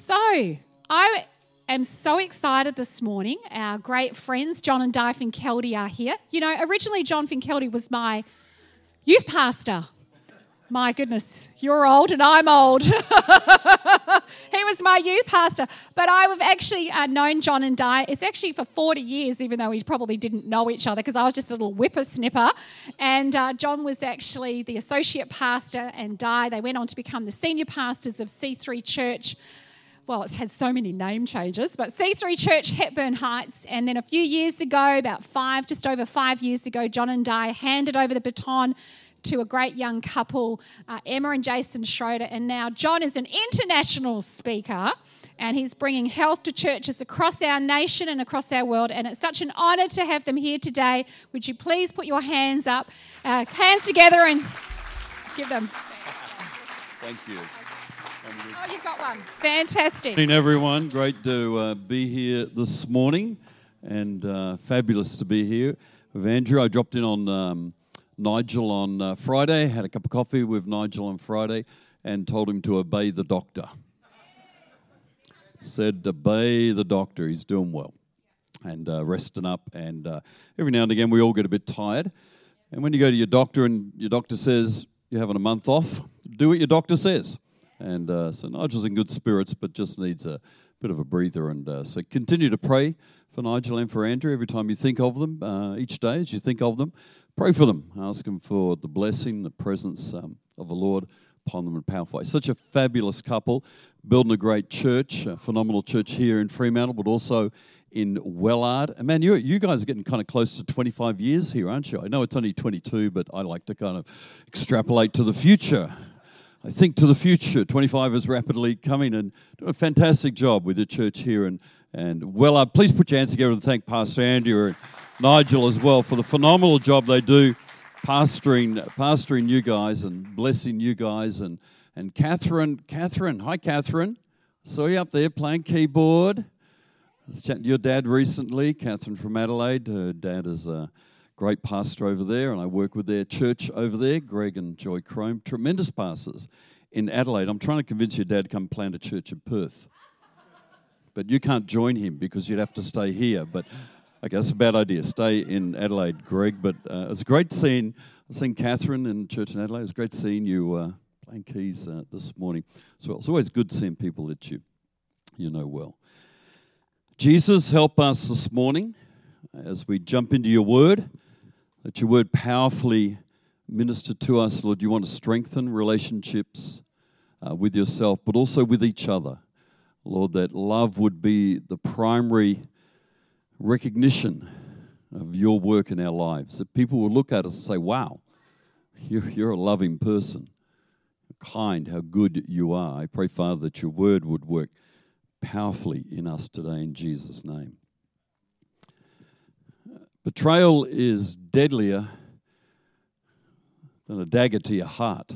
So, I am so excited this morning. Our great friends, John and Di Finkeldy, are here. You know, originally John Finkeldy was my youth pastor. My goodness, you're old and I'm old. He was my youth pastor. But I've actually known John and Di, it's actually for 40 years, even though we probably didn't know each other because I was just a little whippersnipper. And John was actually the associate pastor, and Di, they went on to become the senior pastors of C3 Church. Well, it's had so many name changes, but C3 Church, Hepburn Heights. And then a few years ago, just over 5 years ago, John and Di handed over the baton to a great young couple, Emma and Jason Schroeder. And now John is an international speaker, and he's bringing health to churches across our nation and across our world. And it's such an honour to have them here today. Would you please put your hands up, hands together, and give them. Thank you. Oh, you've got one. Fantastic. Good morning, everyone. Great to be here this morning, and fabulous to be here with Andrew. I dropped in on Nigel on Friday, had a cup of coffee with Nigel on Friday, and told him to obey the doctor. Said, obey the doctor. He's doing well and resting up. And every now and again, we all get a bit tired. And when you go to your doctor and your doctor says you're having a month off, do what your doctor says. And so Nigel's in good spirits, but just needs a bit of a breather. And so continue to pray for Nigel and for Andrew every time you think of them, each day as you think of them. Pray for them. Ask them for the blessing, the presence of the Lord upon them in powerful way. Such a fabulous couple, building a great church, a phenomenal church here in Fremantle, but also in Wellard. And man, you guys are getting kind of close to 25 years here, aren't you? I know it's only 22, but I like to kind of extrapolate to the future. I think to the future. 25 is rapidly coming, and doing a fantastic job with the church here. And Wellard, please put your hands together and thank Pastor Andrew and Nigel as well for the phenomenal job they do pastoring you guys and blessing you guys. And Catherine, hi Catherine, saw you up there playing keyboard. I was chatting to your dad recently, Catherine from Adelaide. Her dad is a great pastor over there, and I work with their church over there, Greg and Joy Crome, tremendous pastors in Adelaide. I'm trying to convince your dad to come plant a church in Perth. But you can't join him because you'd have to stay here. But okay, that's a bad idea. Stay in Adelaide, Greg. But it was great seeing Catherine in church in Adelaide. It was great seeing you playing keys this morning as well. It's always good seeing people that you know well. Jesus, help us this morning as we jump into your word. Let your word powerfully minister to us, Lord. You want to strengthen relationships with yourself, but also with each other. Lord, that love would be the primary recognition of your work in our lives. That people will look at us and say, wow, you're a loving person. Kind, how good you are. I pray, Father, that your word would work powerfully in us today in Jesus' name. Betrayal is deadlier than a dagger to your heart.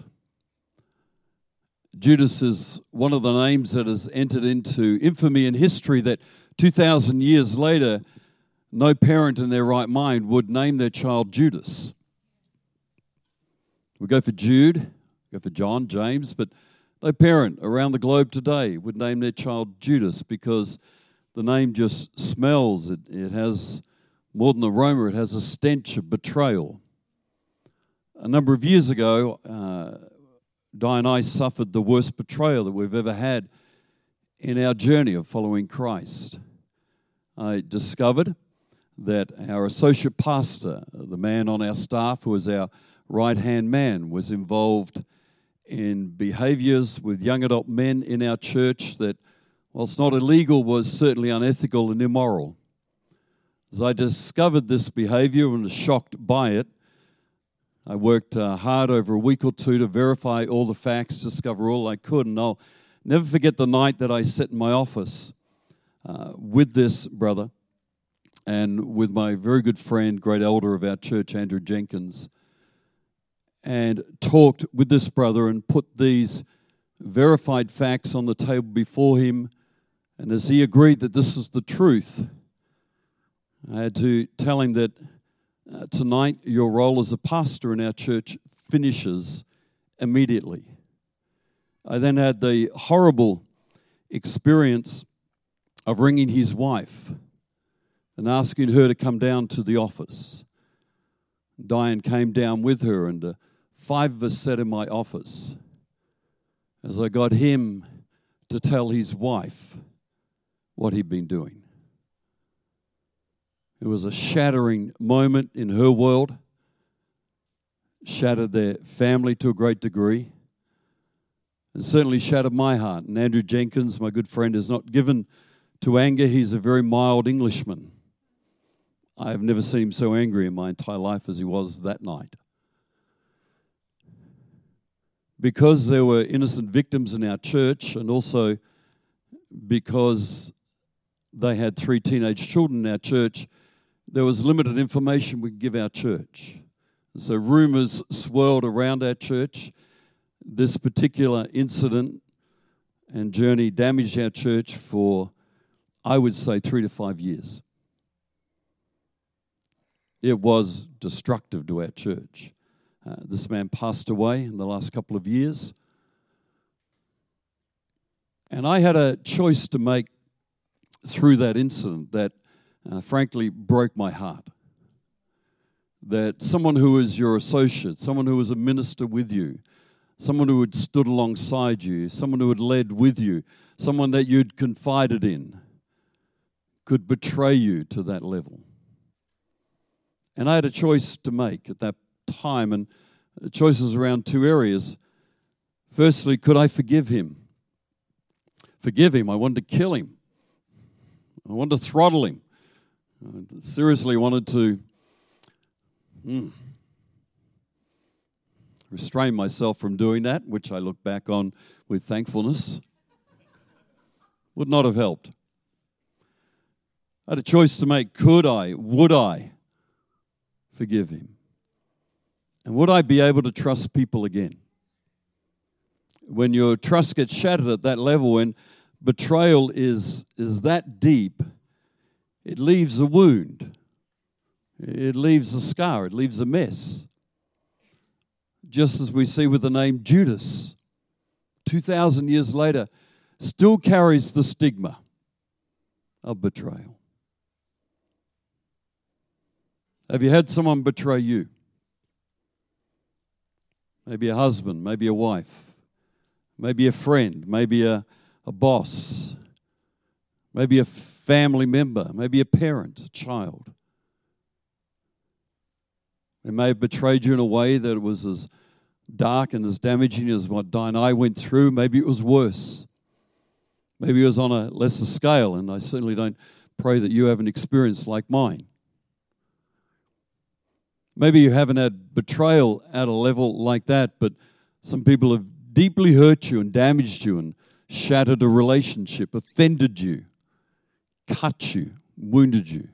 Judas is one of the names that has entered into infamy and history that 2,000 years later, no parent in their right mind would name their child Judas. We go for Jude, go for John, James, but no parent around the globe today would name their child Judas because the name just smells. It has more than aroma, it has a stench of betrayal. A number of years ago, Di and I suffered the worst betrayal that we've ever had in our journey of following Christ. I discovered that our associate pastor, the man on our staff who was our right-hand man, was involved in behaviours with young adult men in our church that, whilst not illegal, was certainly unethical and immoral. As I discovered this behaviour and was shocked by it, I worked hard over a week or two to verify all the facts, discover all I could, and I'll never forget the night that I sat in my office with this brother and with my very good friend, great elder of our church, Andrew Jenkins, and talked with this brother and put these verified facts on the table before him. And as he agreed that this is the truth, I had to tell him that tonight your role as a pastor in our church finishes immediately. I then had the horrible experience of ringing his wife and asking her to come down to the office. Diane came down with her, and 5 of us sat in my office as I got him to tell his wife what he'd been doing. It was a shattering moment in her world, shattered their family to a great degree, and certainly shattered my heart. And Andrew Jenkins, my good friend, is not given to anger. He's a very mild Englishman. I have never seen him so angry in my entire life as he was that night. Because there were innocent victims in our church, and also because they had 3 teenage children in our church, there was limited information we could give our church. So rumors swirled around our church. This particular incident and journey damaged our church for, I would say, 3 to 5 years. It was destructive to our church. This man passed away in the last couple of years. And I had a choice to make through that incident that frankly broke my heart. That someone who was your associate, someone who was a minister with you, someone who had stood alongside you, someone who had led with you, someone that you'd confided in, could betray you to that level. And I had a choice to make at that time, and the choice was around 2 areas. Firstly, could I forgive him? Forgive him. I wanted to kill him. I wanted to throttle him. I seriously wanted to restrain myself from doing that, which I look back on with thankfulness. Would not have helped. I had a choice to make. Would I forgive him? And would I be able to trust people again? When your trust gets shattered at that level, when betrayal is that deep, it leaves a wound. It leaves a scar. It leaves a mess. Just as we see with the name Judas, 2,000 years later, still carries the stigma of betrayal. Have you had someone betray you? Maybe a husband, maybe a wife, maybe a friend, maybe a boss, maybe a family member, maybe a parent, a child. They may have betrayed you in a way that was as dark and as damaging as what Di and I went through. Maybe it was worse. Maybe it was on a lesser scale, and I certainly don't pray that you have an experience like mine. Maybe you haven't had betrayal at a level like that, but some people have deeply hurt you and damaged you and shattered a relationship, offended you, cut you, wounded you.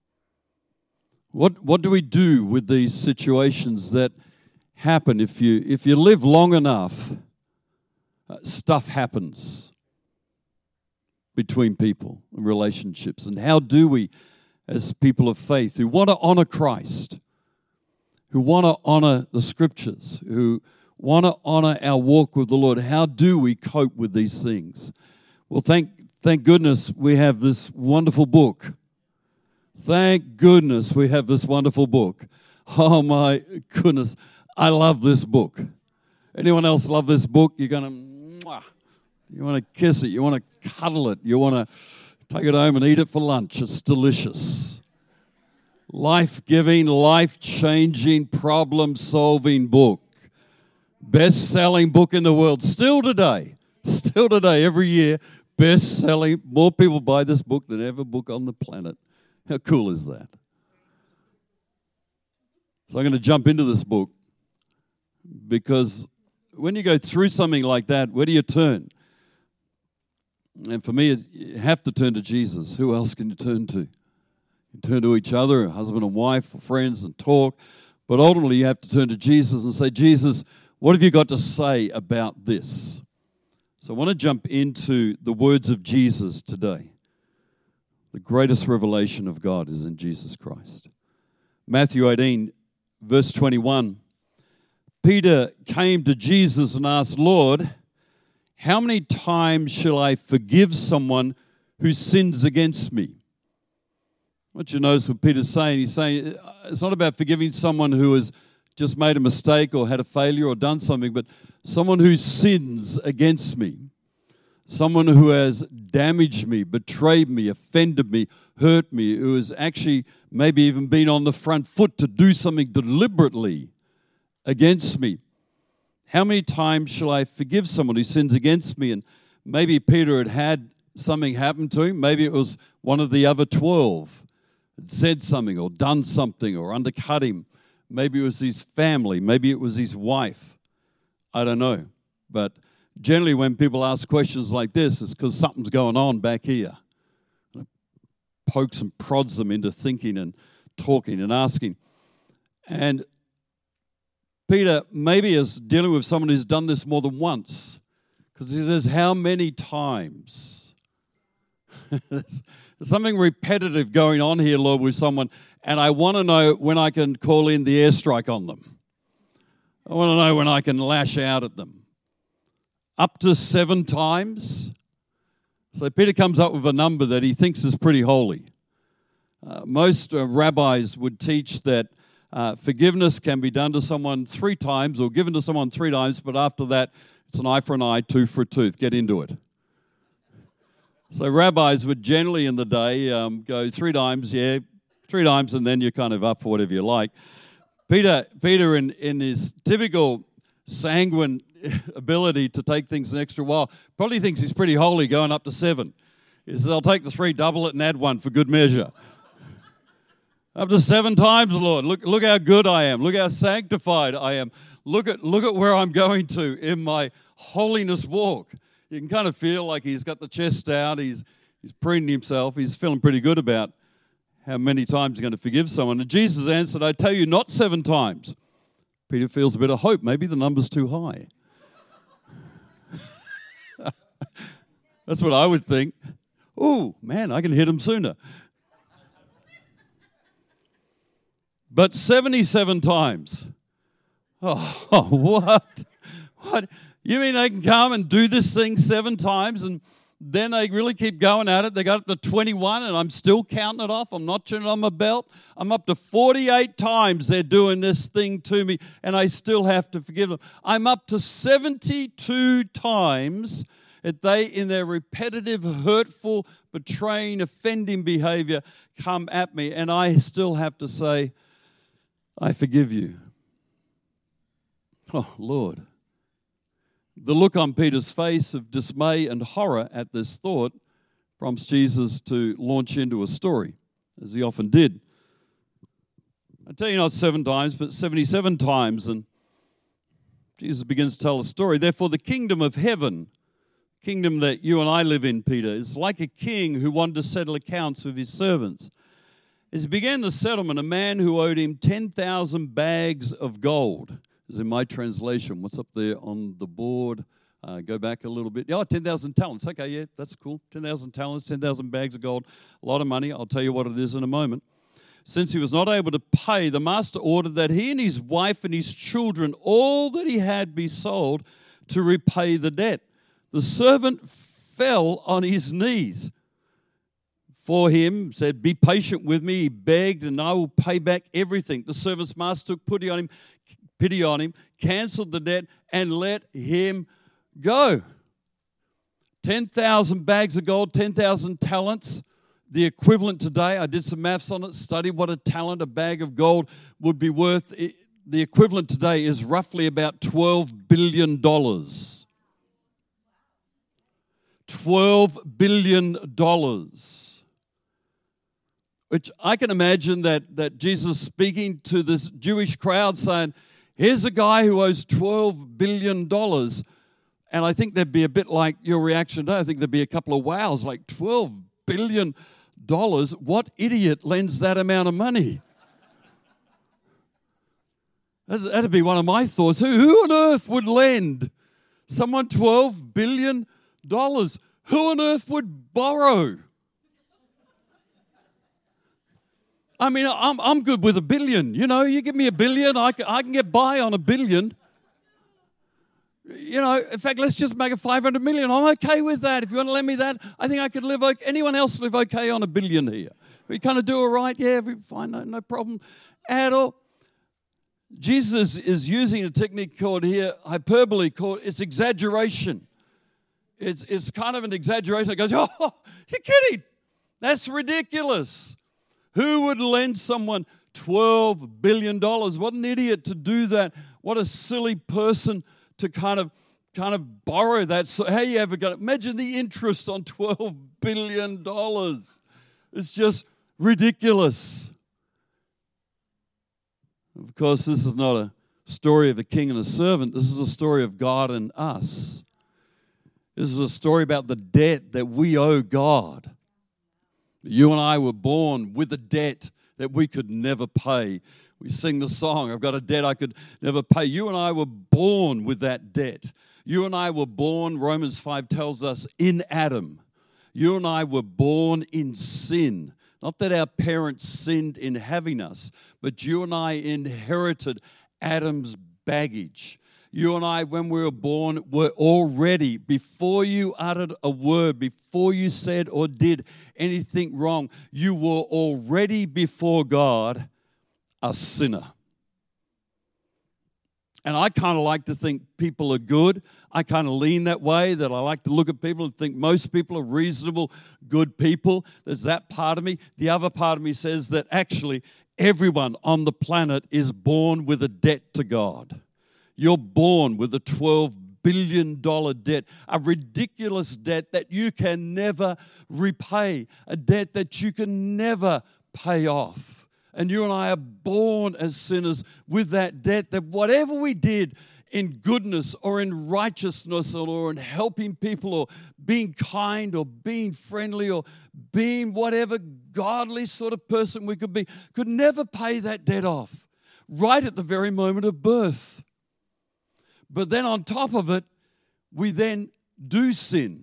What do we do with these situations that happen? If you live long enough, stuff happens between people and relationships. And how do we, as people of faith who want to honor Christ, who want to honor the Scriptures, who want to honor our walk with the Lord, how do we cope with these things? Well, thank goodness we have this wonderful book. Thank goodness we have this wonderful book. Oh my goodness, I love this book. Anyone else love this book? You're going to, you want to kiss it, you want to cuddle it, you want to take it home and eat it for lunch. It's delicious. Life-giving, life-changing, problem-solving book. Best-selling book in the world. Still today, every year, best-selling. More people buy this book than every book on the planet. How cool is that? So I'm going to jump into this book because when you go through something like that, where do you turn? And for me, you have to turn to Jesus. Who else can you turn to? You turn to each other, a husband and wife, or friends, and talk. But ultimately, you have to turn to Jesus and say, Jesus, what have you got to say about this? So I want to jump into the words of Jesus today. The greatest revelation of God is in Jesus Christ. Matthew 18, verse 21. Peter came to Jesus and asked, Lord, how many times shall I forgive someone who sins against me? What you notice what Peter's saying, he's saying it's not about forgiving someone who has just made a mistake or had a failure or done something, but someone who sins against me, someone who has damaged me, betrayed me, offended me, hurt me, who has actually maybe even been on the front foot to do something deliberately against me. How many times shall I forgive someone who sins against me? And maybe Peter had something happen to him. Maybe it was one of the other 12 had said something or done something or undercut him. Maybe it was his family. Maybe it was his wife. I don't know. But generally when people ask questions like this, it's because something's going on back here. It pokes and prods them into thinking and talking and asking. And Peter maybe is dealing with someone who's done this more than once, because he says, how many times? There's something repetitive going on here, Lord, with someone, and I want to know when I can call in the airstrike on them. I want to know when I can lash out at them. Up to 7 times. So Peter comes up with a number that he thinks is pretty holy. Most rabbis would teach that forgiveness can be done to someone 3 times or given to someone 3 times, but after that, it's an eye for an eye, tooth for a tooth. Get into it. So rabbis would generally in the day go 3 times, 3 times, and then you're kind of up for whatever you like. Peter in his typical sanguine ability to take things an extra while, probably thinks he's pretty holy going up to 7. He says, I'll take the 3, double it, and add 1 for good measure. Up to 7 times, Lord. Look how good I am. Look how sanctified I am. Look at where I'm going to in my holiness walk. You can kind of feel like he's got the chest out. He's preening himself. He's feeling pretty good about how many times he's going to forgive someone. And Jesus answered, I tell you, not 7 times. Peter feels a bit of hope. Maybe the number's too high. That's what I would think. Oh, man, I can hit him sooner. But 77 times. Oh, what? What? You mean they can come and do this thing 7 times and then they really keep going at it? They got up to 21 and I'm still counting it off. I'm notching it on my belt. I'm up to 48 times they're doing this thing to me and I still have to forgive them. I'm up to 72 times that they, in their repetitive, hurtful, betraying, offending behavior, come at me and I still have to say, I forgive you. Oh, Lord. The look on Peter's face of dismay and horror at this thought prompts Jesus to launch into a story, as he often did. I tell you not 7 times, but 77 times, and Jesus begins to tell a story. Therefore, the kingdom of heaven, kingdom that you and I live in, Peter, is like a king who wanted to settle accounts with his servants. As he began the settlement, a man who owed him 10,000 bags of gold, is in my translation. What's up there on the board? Go back a little bit. 10,000 talents. Okay, yeah, that's cool. 10,000 talents, 10,000 bags of gold. A lot of money. I'll tell you what it is in a moment. Since he was not able to pay, the master ordered that he and his wife and his children, all that he had, be sold to repay the debt. The servant fell on his knees for him, said, be patient with me. He begged, and I will pay back everything. The servant's master took pity on him, cancelled the debt, and let him go. 10,000 bags of gold, 10,000 talents. The equivalent today, I did some maths on it, studied what a talent, a bag of gold would be worth. The equivalent today is roughly about $12 billion. $12 billion. Which I can imagine that Jesus speaking to this Jewish crowd saying, here's a guy who owes $12 billion. And I think there'd be a bit like your reaction today. I think there'd be a couple of wows, like $12 billion. What idiot lends that amount of money? That'd be one of my thoughts. Who on earth would lend someone $12 billion? Who on earth would borrow? I mean, I'm good with $1 billion. You know, you give me $1 billion, I can get by on $1 billion. In fact, let's just make it 500 million. I'm okay with that. If you want to lend me that, I think I could live okay. Anyone else live okay on $1 billion here? We kind of do all right. Yeah, we fine, no problem at all. Jesus is using a technique called here hyperbole, called it's exaggeration. It's kind of an exaggeration. It goes, oh, you're kidding. That's ridiculous. Who would lend someone $12 billion? What an idiot to do that. What a silly person to kind of borrow that. So how you ever got it? Imagine the interest on $12 billion. It's just ridiculous. Of course, this is not a story of a king and a servant. This is a story of God and us. This is a story about the debt that we owe God. You and I were born with a debt that we could never pay. We sing the song, I've got a debt I could never pay. You and I were born with that debt. You and I were born, Romans 5 tells us, in Adam. You and I were born in sin. Not that our parents sinned in having us, but you and I inherited Adam's baggage. You and I, when we were born, were already, before you uttered a word, before you said or did anything wrong, you were already before God a sinner. And I kind of like to think people are good. I kind of lean that way, that I like to look at people and think most people are reasonable, good people. There's that part of me. The other part of me says that actually everyone on the planet is born with a debt to God. You're born with a $12 billion debt, a ridiculous debt that you can never repay, a debt that you can never pay off. And you and I are born as sinners with that debt, that whatever we did in goodness or in righteousness or in helping people or being kind or being friendly or being whatever godly sort of person we could be, could never pay that debt off right at the very moment of birth. But then on top of it, we then do sin.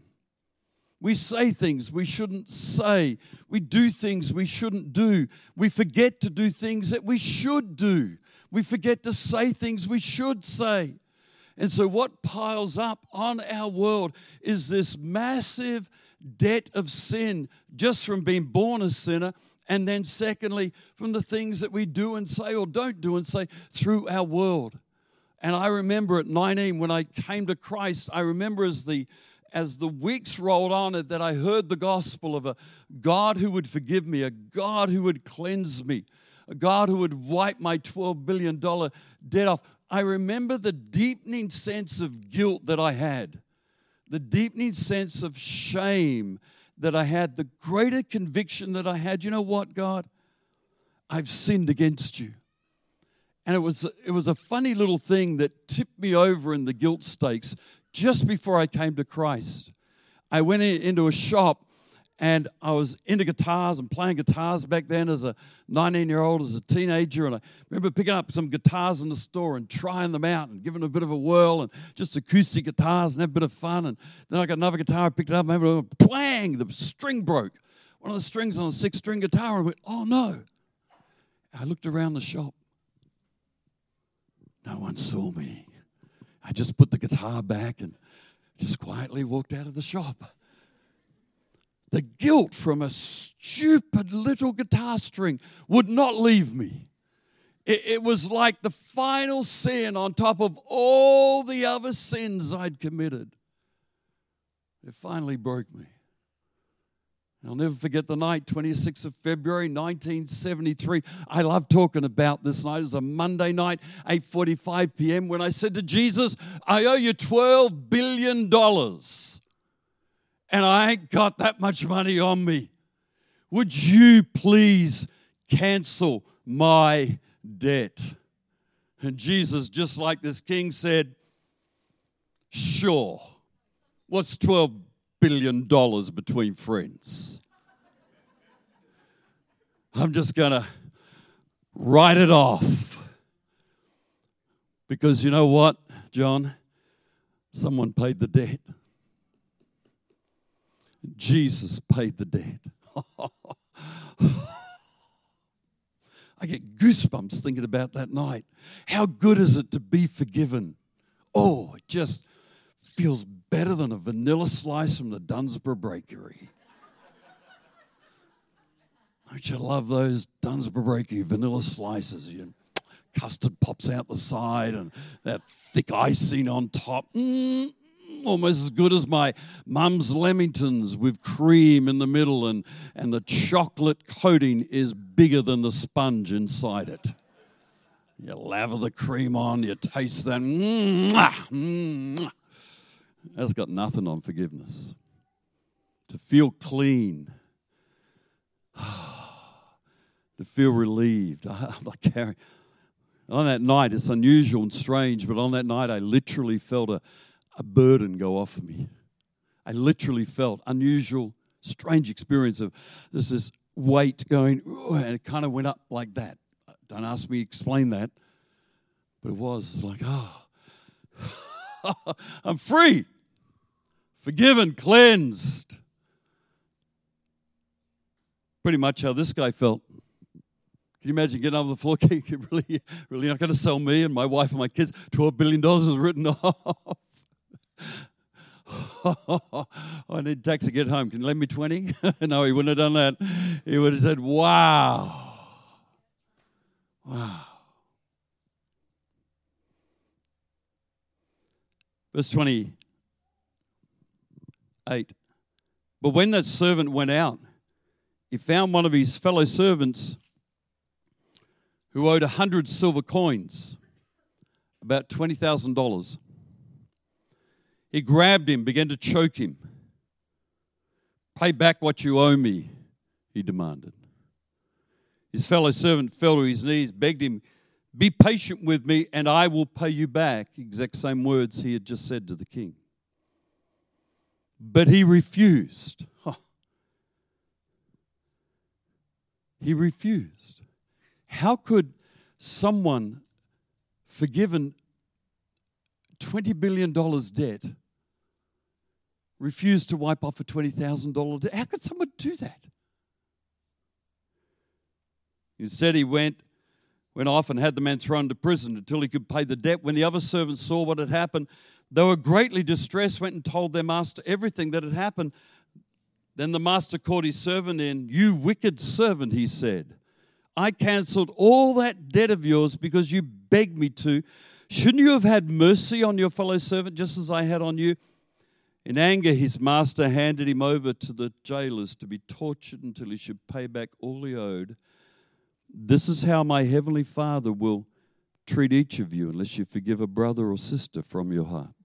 We say things we shouldn't say. We do things we shouldn't do. We forget to do things that we should do. We forget to say things we should say. And so what piles up on our world is this massive debt of sin, just from being born a sinner, and then secondly, from the things that we do and say or don't do and say through our world. And I remember at 19, when I came to Christ, I remember as the weeks rolled on that I heard the gospel of a God who would forgive me, a God who would cleanse me, a God who would wipe my $12 billion debt off. I remember the deepening sense of guilt that I had, the deepening sense of shame that I had, the greater conviction that I had. You know what, God? I've sinned against you. And it was a funny little thing that tipped me over in the guilt stakes just before I came to Christ. I went into a shop and I was into guitars and playing guitars back then as a 19-year-old, as a teenager. And I remember picking up some guitars in the store and trying them out and giving them a bit of a whirl and just acoustic guitars and have a bit of fun. And then I got another guitar, I picked it up and had a twang, the string broke. One of the strings on a 6-string guitar. And I went, oh no. I looked around the shop. No one saw me. I just put the guitar back and just quietly walked out of the shop. The guilt from a stupid little guitar string would not leave me. It was like the final sin on top of all the other sins I'd committed. It finally broke me. I'll never forget the night, 26th of February, 1973. I love talking about this night. It was a Monday night, 8:45 p.m., when I said to Jesus, I owe you $12 billion. And I ain't got that much money on me. Would you please cancel my debt? And Jesus, just like this king, said, sure. What's $12 billion between friends? I'm just going to write it off. Because you know what, John? Someone paid the debt. Jesus paid the debt. I get goosebumps thinking about that night. How good is it to be forgiven? Oh, just feels better than a vanilla slice from the Dunsborough Bakery. Don't you love those Dunsborough Bakery vanilla slices? Custard pops out the side and that thick icing on top. Almost as good as my mum's Lamingtons with cream in the middle, and the chocolate coating is bigger than the sponge inside it. You lather the cream on, you taste that. That's got nothing on forgiveness. To feel clean. To feel relieved. I'm not carrying. On that night, it's unusual and strange, but on that night I literally felt a burden go off of me. I literally felt unusual, strange experience of this weight going, and it kind of went up like that. Don't ask me to explain that, but it was like, I'm free, forgiven, cleansed. Pretty much how this guy felt. Can you imagine getting on the floor? Really not going to sell me and my wife and my kids? $12 billion is written off. I need tax to get home. Can you lend me 20? No, he wouldn't have done that. He would have said, wow. Verse 28. But when that servant went out, he found one of his fellow servants who owed 100 silver coins, about $20,000. He grabbed him, began to choke him. Pay back what you owe me, he demanded. His fellow servant fell to his knees, begged him, be patient with me and I will pay you back. Exact same words he had just said to the king. But he refused. He refused. How could someone forgiven $20 billion debt refuse to wipe off a $20,000 debt? How could someone do that? Instead, he went off and had the man thrown into prison until he could pay the debt. When the other servants saw what had happened, they were greatly distressed, went and told their master everything that had happened. Then the master called his servant in. You wicked servant, he said. I cancelled all that debt of yours because you begged me to. Shouldn't you have had mercy on your fellow servant just as I had on you? In anger, his master handed him over to the jailers to be tortured until he should pay back all he owed. This is how my heavenly Father will treat each of you unless you forgive a brother or sister from your heart.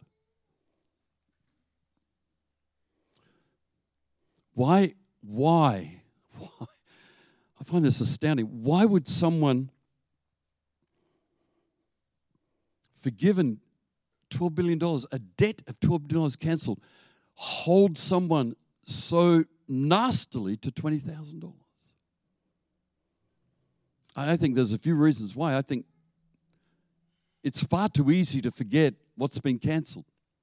Why? I find this astounding. Why would someone forgiven $12 billion, a debt of $12 billion cancelled, hold someone so nastily to $20,000? I think there's a few reasons why. I think it's far too easy to forget what's been cancelled.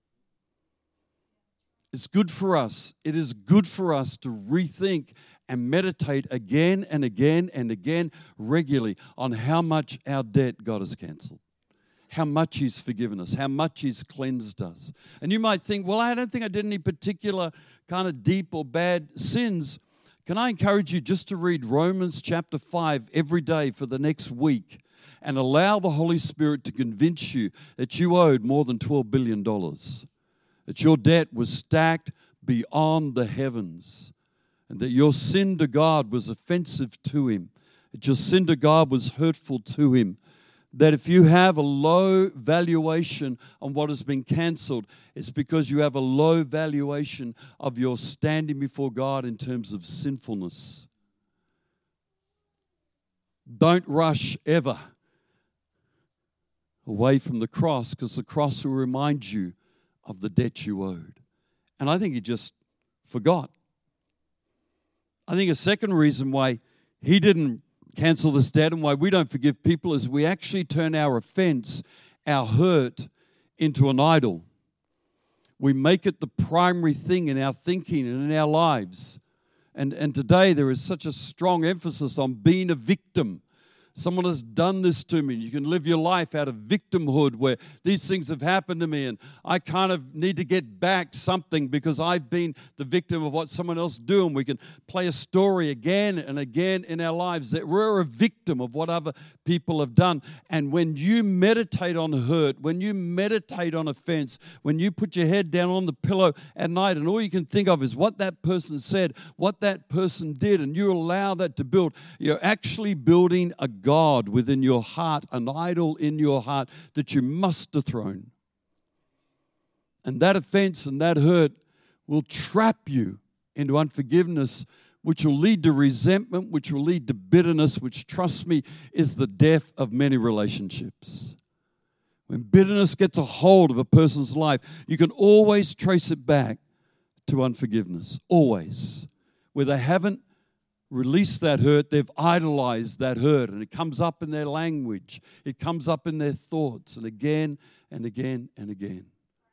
It's good for us. It is good for us to rethink and meditate again and again and again regularly on how much our debt God has cancelled, how much He's forgiven us, how much He's cleansed us. And you might think, well, I don't think I did any particular kind of deep or bad sins. Can I encourage you just to read Romans chapter 5 every day for the next week and allow the Holy Spirit to convince you that you owed more than $12 billion, that your debt was stacked beyond the heavens, and that your sin to God was offensive to Him, that your sin to God was hurtful to Him, that if you have a low valuation on what has been cancelled, it's because you have a low valuation of your standing before God in terms of sinfulness. Don't rush ever away from the cross, because the cross will remind you of the debt you owed. And I think he just forgot. I think a second reason why he didn't cancel this debt and why we don't forgive people is we actually turn our offense, our hurt, into an idol. We make it the primary thing in our thinking and in our lives. And today there is such a strong emphasis on being a victim. Someone has done this to me. You can live your life out of victimhood where these things have happened to me and I kind of need to get back something because I've been the victim of what someone else do. And we can play a story again and again in our lives that we're a victim of what other people have done. And when you meditate on hurt, when you meditate on offense, when you put your head down on the pillow at night and all you can think of is what that person said, what that person did, and you allow that to build, you're actually building a God within your heart, an idol in your heart that you must dethrone. And that offense and that hurt will trap you into unforgiveness, which will lead to resentment, which will lead to bitterness, which, trust me, is the death of many relationships. When bitterness gets a hold of a person's life, you can always trace it back to unforgiveness, always. Where they haven't released that hurt, they've idolized that hurt, and it comes up in their language. It comes up in their thoughts, and again and again and again.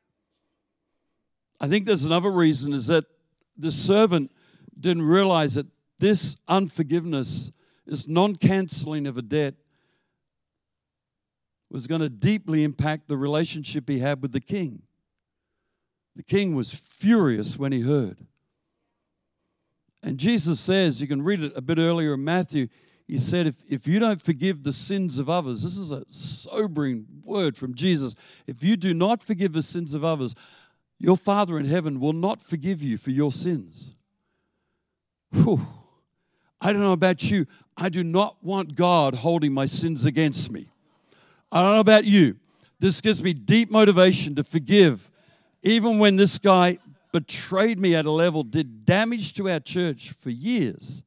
I think there's another reason is that the servant didn't realize that this unforgiveness, this non-canceling of a debt, was going to deeply impact the relationship he had with the king. The king was furious when he heard. And Jesus says, you can read it a bit earlier in Matthew, he said, if you don't forgive the sins of others, this is a sobering word from Jesus. If you do not forgive the sins of others, your Father in heaven will not forgive you for your sins. Whew. I don't know about you. I do not want God holding my sins against me. I don't know about you. This gives me deep motivation to forgive. Even when this guy betrayed me at a level, did damage to our church for years.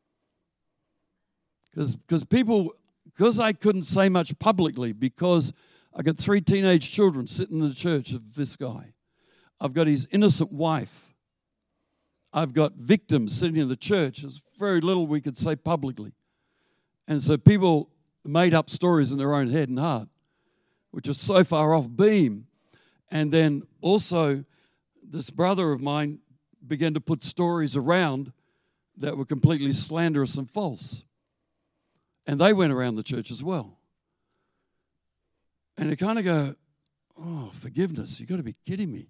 Because I couldn't say much publicly, because I got 3 teenage children sitting in the church of this guy. I've got his innocent wife. I've got victims sitting in the church. There's very little we could say publicly. And so people made up stories in their own head and heart, which are so far off beam. And then also, this brother of mine began to put stories around that were completely slanderous and false. And they went around the church as well. And you kind of go, oh, forgiveness, you've got to be kidding me.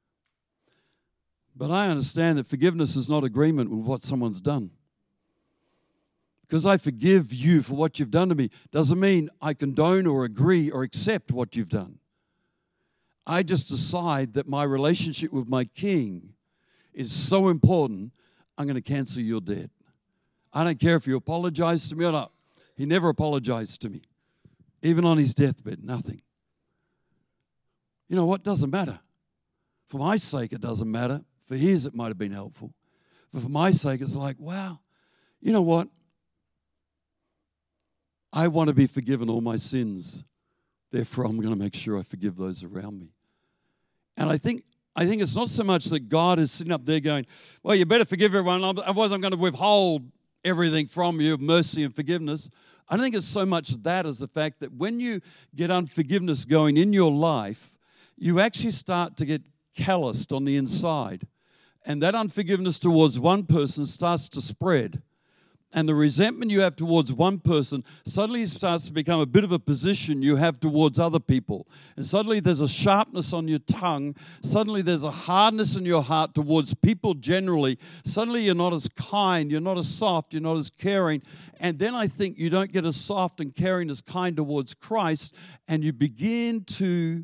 But I understand that forgiveness is not agreement with what someone's done. Because I forgive you for what you've done to me doesn't mean I condone or agree or accept what you've done. I just decide that my relationship with my king is so important, I'm going to cancel your debt. I don't care if you apologize to me or not. He never apologized to me. Even on his deathbed, nothing. You know what? Doesn't matter. For my sake, it doesn't matter. For his, it might have been helpful. But for my sake, it's like, wow, you know what? I want to be forgiven all my sins. Therefore, I'm going to make sure I forgive those around me. And I think it's not so much that God is sitting up there going, well, you better forgive everyone, otherwise I'm going to withhold everything from you of mercy and forgiveness. I don't think it's so much that as the fact that when you get unforgiveness going in your life, you actually start to get calloused on the inside. And that unforgiveness towards one person starts to spread. And the resentment you have towards one person suddenly starts to become a bit of a position you have towards other people. And suddenly there's a sharpness on your tongue. Suddenly there's a hardness in your heart towards people generally. Suddenly you're not as kind, you're not as soft, you're not as caring. And then I think you don't get as soft and caring, as kind towards Christ. And you begin to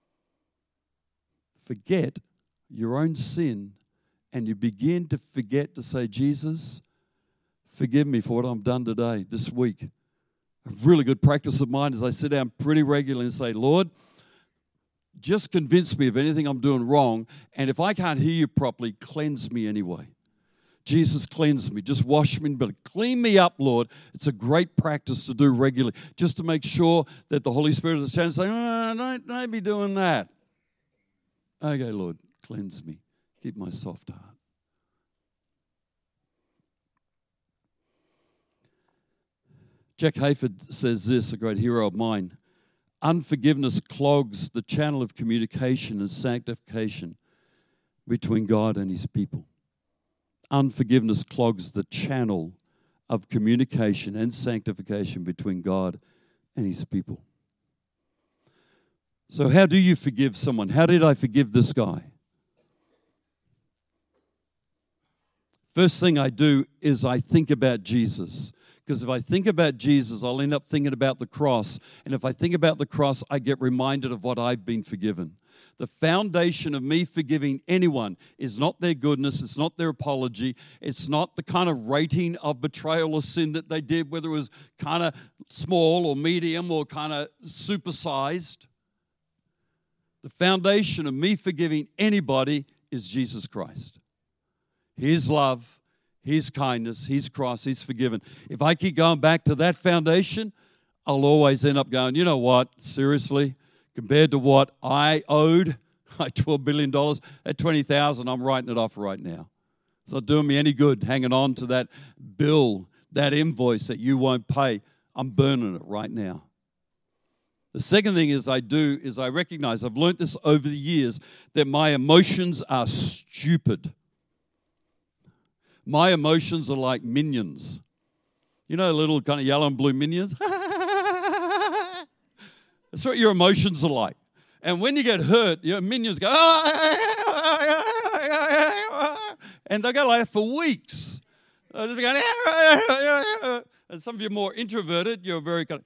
forget your own sin. And you begin to forget to say, Jesus, forgive me for what I've done today, this week. A really good practice of mine is I sit down pretty regularly and say, Lord, just convince me of anything I'm doing wrong. And if I can't hear you properly, cleanse me anyway. Jesus, cleanse me. Just wash me, but clean me up, Lord. It's a great practice to do regularly, just to make sure that the Holy Spirit is trying to say, don't be doing that. Okay, Lord, cleanse me. Keep my soft heart. Jack Hayford says this, a great hero of mine: unforgiveness clogs the channel of communication and sanctification between God and his people. Unforgiveness clogs the channel of communication and sanctification between God and his people. So how do you forgive someone? How did I forgive this guy? First thing I do is I think about Jesus. Because if I think about Jesus, I'll end up thinking about the cross. And if I think about the cross, I get reminded of what I've been forgiven. The foundation of me forgiving anyone is not their goodness, it's not their apology, it's not the kind of rating of betrayal or sin that they did, whether it was kind of small or medium or kind of supersized. The foundation of me forgiving anybody is Jesus Christ. His love, his kindness, his cross, he's forgiven. If I keep going back to that foundation, I'll always end up going, you know what, seriously, compared to what I owed, like $12 billion, at $20,000, I'm writing it off right now. It's not doing me any good hanging on to that bill, that invoice that you won't pay. I'm burning it right now. The second thing I recognize, I've learned this over the years, that my emotions are stupid. My emotions are like minions. You know, little kind of yellow and blue minions? That's what your emotions are like. And when you get hurt, your minions go, and they go like that for weeks. They'll just be going, and some of you are more introverted, you're very kind of,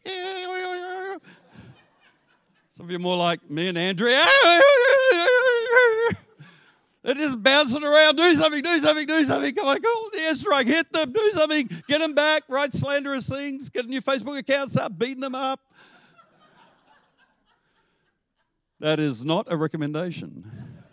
some of you are more like me and Andrea. They're just bouncing around. Do something. Come on, go. Airstrike, hit them. Do something. Get them back. Write slanderous things. Get a new Facebook account. Start beating them up. That is not a recommendation.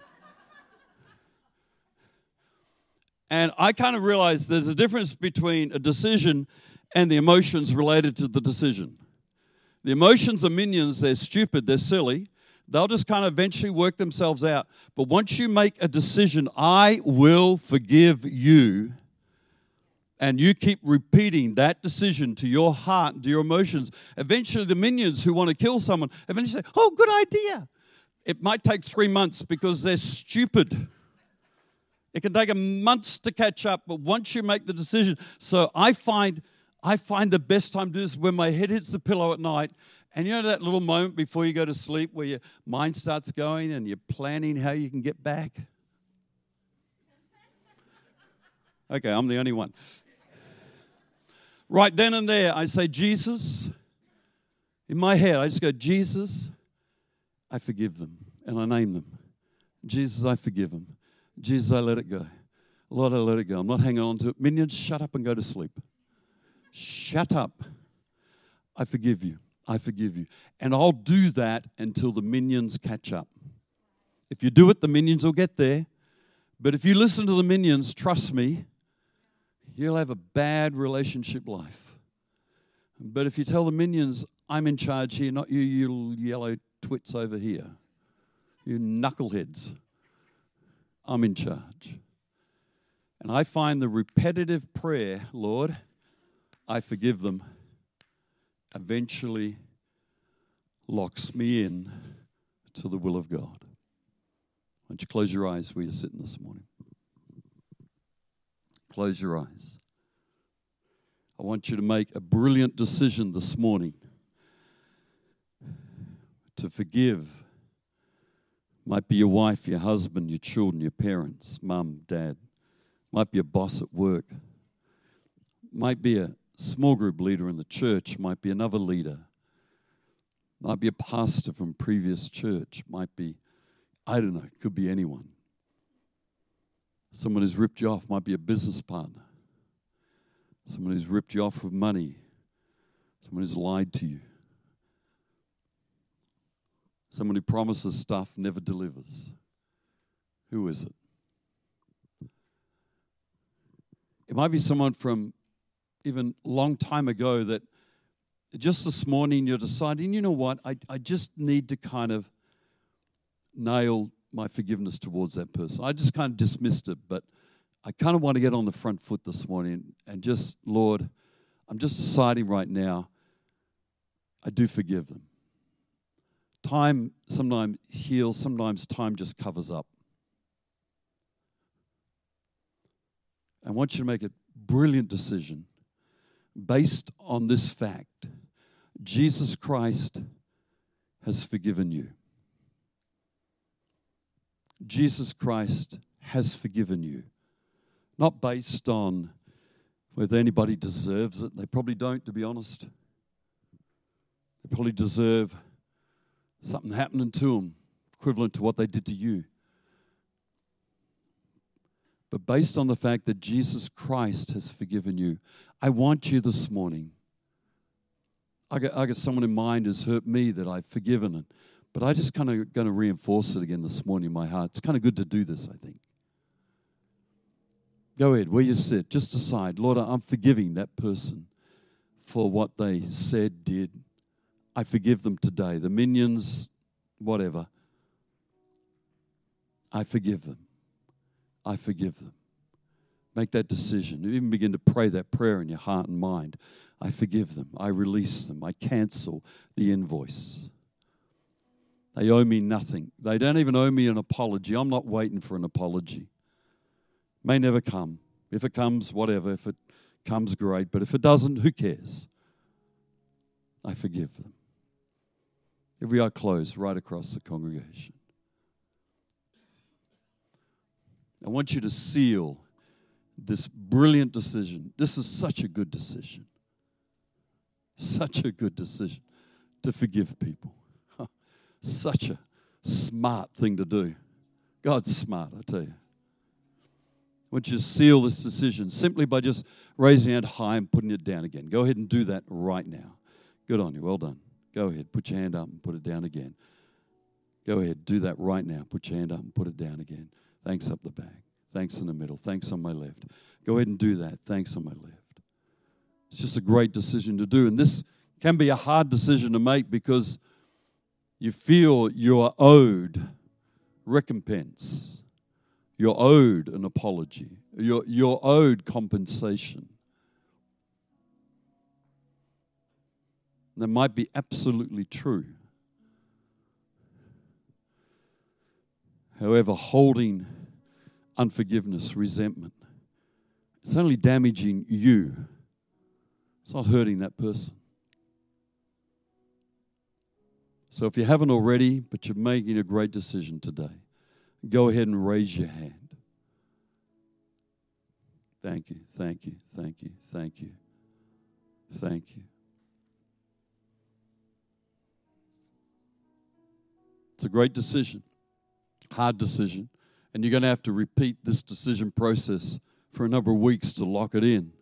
And I kind of realized there's a difference between a decision and the emotions related to the decision. The emotions are minions. They're stupid. They're silly. They'll just kind of eventually work themselves out. But once you make a decision, I will forgive you, and you keep repeating that decision to your heart and to your emotions, eventually the minions who want to kill someone eventually say, oh, good idea. It might take 3 months because they're stupid. It can take them months to catch up, but once you make the decision. So I find the best time to do this when my head hits the pillow at night. And you know that little moment before you go to sleep where your mind starts going and you're planning how you can get back? Okay, I'm the only one. Right then and there, I say, Jesus, in my head, I just go, Jesus, I forgive them. And I name them. Jesus, I forgive them. Jesus, I let it go. Lord, I let it go. I'm not hanging on to it. Minions, shut up and go to sleep. Shut up. I forgive you. I forgive you. And I'll do that until the minions catch up. If you do it, the minions will get there. But if you listen to the minions, trust me, you'll have a bad relationship life. But if you tell the minions, I'm in charge here, not you, you yellow twits over here, you knuckleheads, I'm in charge. And I find the repetitive prayer, Lord, I forgive them, eventually locks me in to the will of God. Why don't you close your eyes where you're sitting this morning? Close your eyes. I want you to make a brilliant decision this morning to forgive. Might be your wife, your husband, your children, your parents, mum, dad. Might be a boss at work. Might be a small group leader in the church. Might be another leader. Might be a pastor from previous church. Might be, I don't know, could be anyone. Someone who's ripped you off. Might be a business partner. Someone who's ripped you off with money. Someone who's lied to you. Someone who promises stuff, never delivers. Who is it? It might be someone from even a long time ago that just this morning you're deciding, you know what, I just need to kind of nail my forgiveness towards that person. I just kind of dismissed it, but I kind of want to get on the front foot this morning and just, Lord, I'm just deciding right now, I do forgive them. Time sometimes heals, sometimes time just covers up. I want you to make a brilliant decision based on this fact, Jesus Christ has forgiven you. Jesus Christ has forgiven you. Not based on whether anybody deserves it. They probably don't, to be honest. They probably deserve something happening to them, equivalent to what they did to you. But based on the fact that Jesus Christ has forgiven you, I want you this morning. I got someone in mind who's hurt me that I've forgiven it. But I just kind of going to reinforce it again this morning in my heart. It's kind of good to do this, I think. Go ahead, where you sit, just decide, Lord, I'm forgiving that person for what they said, did. I forgive them today. The minions, whatever. I forgive them. I forgive them. Make that decision. Even begin to pray that prayer in your heart and mind. I forgive them. I release them. I cancel the invoice. They owe me nothing. They don't even owe me an apology. I'm not waiting for an apology. May never come. If it comes, whatever. If it comes, great. But if it doesn't, who cares? I forgive them. Every eye closed right across the congregation. I want you to seal this brilliant decision. This is such a good decision. Such a good decision to forgive people. Such a smart thing to do. God's smart, I tell you. I want you to seal this decision simply by just raising your hand high and putting it down again. Go ahead and do that right now. Good on you. Well done. Go ahead. Put your hand up and put it down again. Go ahead. Do that right now. Put your hand up and put it down again. Thanks up the back. Thanks in the middle. Thanks on my left. Go ahead and do that. Thanks on my left. It's just a great decision to do. And this can be a hard decision to make because you feel you are owed recompense. You're owed an apology. You're owed compensation. That might be absolutely true. However, holding unforgiveness, resentment, it's only damaging you. It's not hurting that person. So if you haven't already, but you're making a great decision today, go ahead and raise your hand. Thank you, thank you, thank you, thank you, thank you. It's a great decision, hard decision, and you're going to have to repeat this decision process for a number of weeks to lock it in.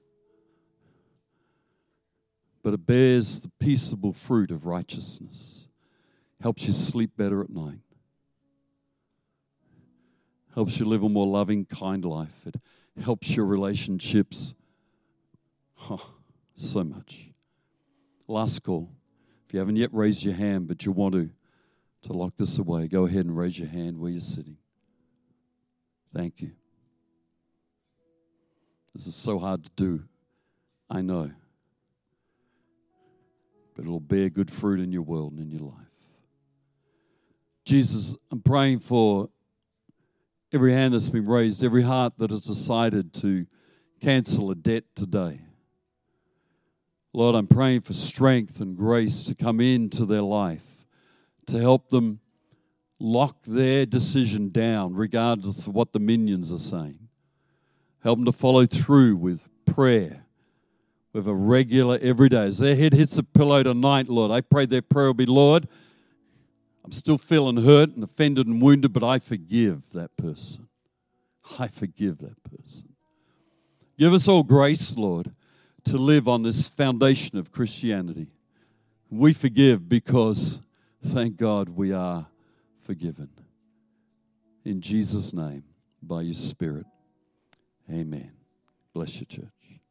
But it bears the peaceable fruit of righteousness. Helps you sleep better at night. Helps you live a more loving, kind life. It helps your relationships. So much. Last call. If you haven't yet raised your hand, but you want to lock this away, go ahead and raise your hand where you're sitting. Thank you. This is so hard to do. I know. But it'll bear good fruit in your world and in your life. Jesus, I'm praying for every hand that's been raised, every heart that has decided to cancel a debt today. Lord, I'm praying for strength and grace to come into their life, to help them lock their decision down regardless of what the minions are saying. Help them to follow through with prayer, with a regular every day. As their head hits the pillow tonight, Lord, I pray their prayer will be, Lord, I'm still feeling hurt and offended and wounded, but I forgive that person. I forgive that person. Give us all grace, Lord, to live on this foundation of Christianity. We forgive because, thank God, we are forgiven. In Jesus' name, by your Spirit. Amen. Bless you, church.